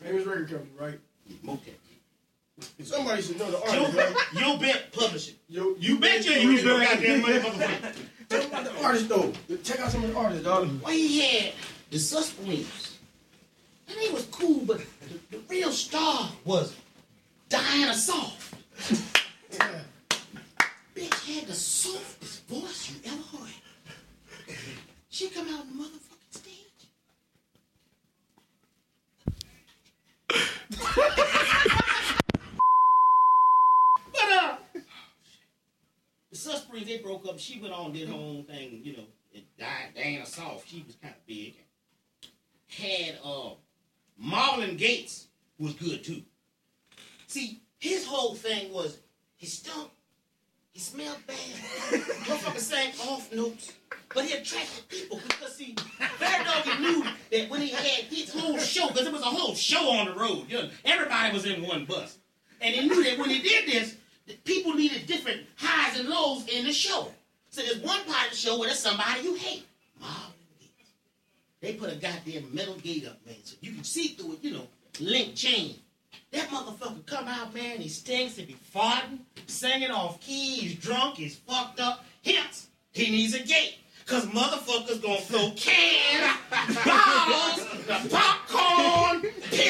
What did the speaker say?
Famous record company, right? Motown. Somebody should know the artist, right? You bet publishing. You bet you goddamn money, motherfucker. Tell me about the artist, though. Check out some of the artists, dog. Well, he had the Suspense. And they was cool, but the real star was Diana Soft. Yeah. Bitch had the softest voice you ever heard. She come out on the motherfucking stage. But the Suspense, they broke up. She went on, did her own thing, you know. It died. Diana Soft, she was kind of big. Had Marlon Gates was good too. See, his whole thing was he stunk, he smelled bad, motherfucker sang off notes, but he attracted people because see, Bear Doggy knew that when he had his whole show, because it was a whole show on the road, you know, everybody was in one bus, and he knew that when he did this, people needed different highs and lows in the show. So there's one part of the show where there's somebody you hate, Marlon. They put a goddamn metal gate up, man, so you can see through it, you know, link chain. That motherfucker come out, man, he stinks, he be farting, singing off key, he's drunk, he's fucked up. Hence, he needs a gate, because motherfuckers gonna throw cans, bottles, the popcorn,